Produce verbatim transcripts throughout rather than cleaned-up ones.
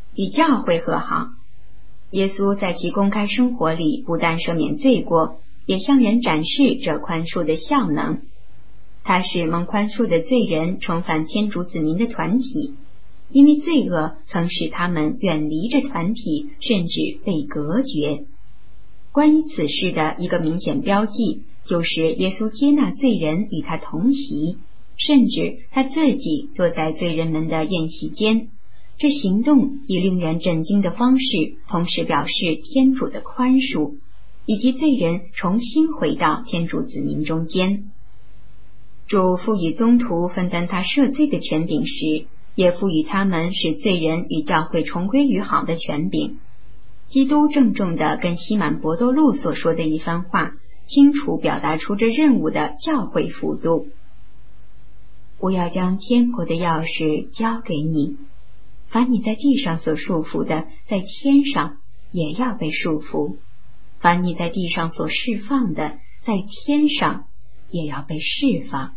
与教会和好。耶稣在其公开生活里不但赦免罪过，也向人展示这宽恕的效能。他使蒙宽恕的罪人重返天主子民的团体，因为罪恶曾使他们远离这团体，甚至被隔绝。关于此事的一个明显标记，就是耶稣接纳罪人与他同席，甚至他自己坐在罪人们的宴席间。这行动以令人震惊的方式，同时表示天主的宽恕，以及罪人重新回到天主子民中间。主赋予宗徒分担他赦罪的权柄时，也赋予他们使罪人与教会重归于好的权柄。基督郑重地跟西满伯多禄所说的一番话，清楚表达出这任务的教诲幅度。我要将天国的钥匙交给你，凡你在地上所束缚的，在天上也要被束缚；凡你在地上所释放的，在天上也要被释放。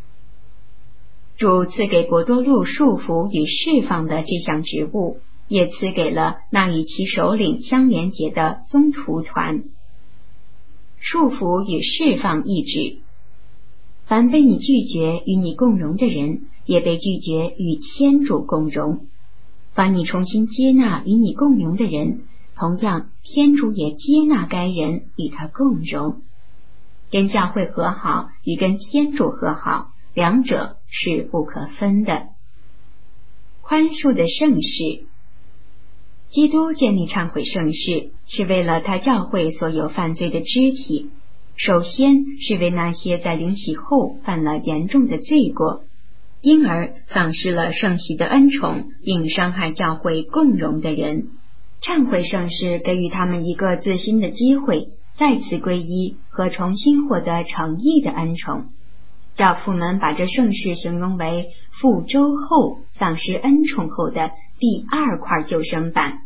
主赐给伯多禄束缚与释放的这项职务，也赐给了那与其首领相连结的宗徒团。束缚与释放意指，凡被你拒绝与你共荣的人，也被拒绝与天主共荣；凡你重新接纳与你共荣的人，同样天主也接纳该人与他共荣。跟教会和好与跟天主和好，两者是不可分的。宽恕的圣事，基督建立忏悔圣事，是为了他教会所有犯罪的肢体，首先是为那些在领洗后犯了严重的罪过，因而丧失了圣洗的恩宠，并伤害教会共荣的人。忏悔圣事给予他们一个自新的机会，再次皈依和重新获得诚意的恩宠。教父们把这圣事形容为覆周后丧失恩宠后的第二块救生板。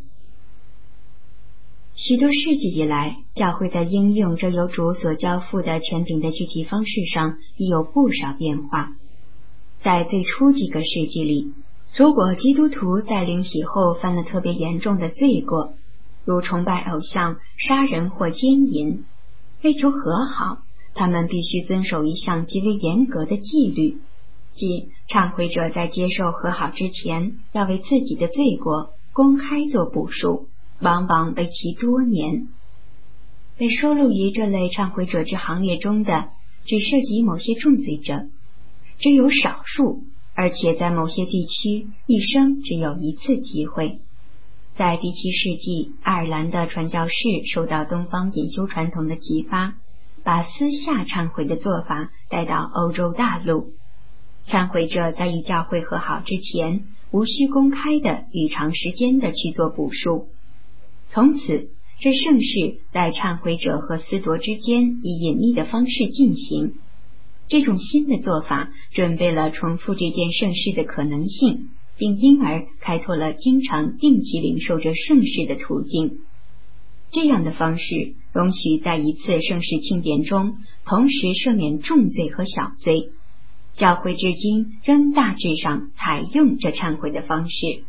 许多世纪以来，教会在应用这由主所交付的权柄的具体方式上已有不少变化。在最初几个世纪里，如果基督徒在领洗后犯了特别严重的罪过，如崇拜偶像、杀人或奸淫，为求和好，他们必须遵守一项极为严格的纪律，即忏悔者在接受和好之前，要为自己的罪过公开做补赎，往往为期多年。被收录于这类忏悔者之行列中的，只涉及某些重罪者，只有少数，而且在某些地区一生只有一次机会。在第七世纪，爱尔兰的传教士受到东方隐修传统的启发，把私下忏悔的做法带到欧洲大陆。忏悔者在与教会和好之前，无需公开的与长时间的去做补赎。从此，这圣事在忏悔者和司铎之间以隐秘的方式进行。这种新的做法准备了重复这件圣事的可能性，并因而开拓了经常定期领受着圣事的途径。这样的方式容许在一次圣事庆典中同时赦免重罪和小罪。教会至今仍大致上采用这忏悔的方式。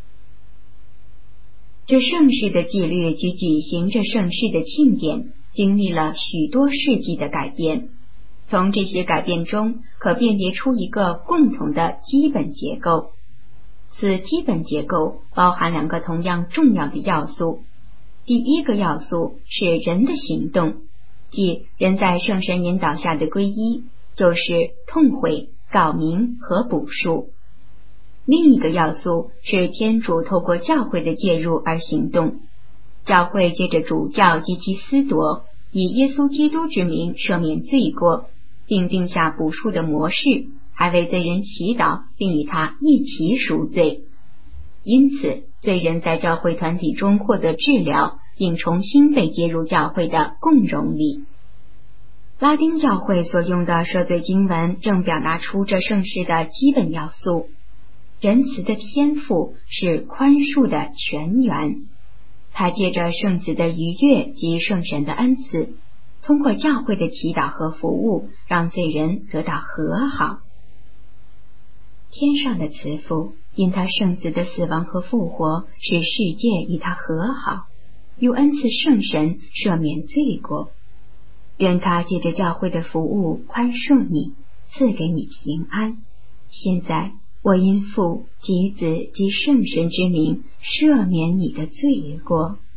这圣事的纪律及举行这圣事的庆典经历了许多世纪的改变。从这些改变中可辨别出一个共同的基本结构。此基本结构包含两个同样重要的要素。第一个要素是人的行动，即人在圣神引导下的皈依，就是痛悔、告明和补赎。另一个要素是天主透过教会的介入而行动。教会借着主教及其司铎，以耶稣基督之名赦免罪过，并定下补赎的模式，还为罪人祈祷，并与他一起赎罪。因此，罪人在教会团体中获得治疗，并重新被接入教会的共荣里。拉丁教会所用的赦罪经文正表达出这圣事的基本要素。仁慈的天父是宽恕的泉源，他借着圣子的逾越及圣神的恩赐，通过教会的祈祷和服务，让罪人得到和好。天上的慈父因他圣子的死亡和复活，使世界与他和好，又恩赐圣神赦免罪过。愿他借着教会的服务宽恕你，赐给你平安。现在我因父及子及圣神之名赦免你的罪过。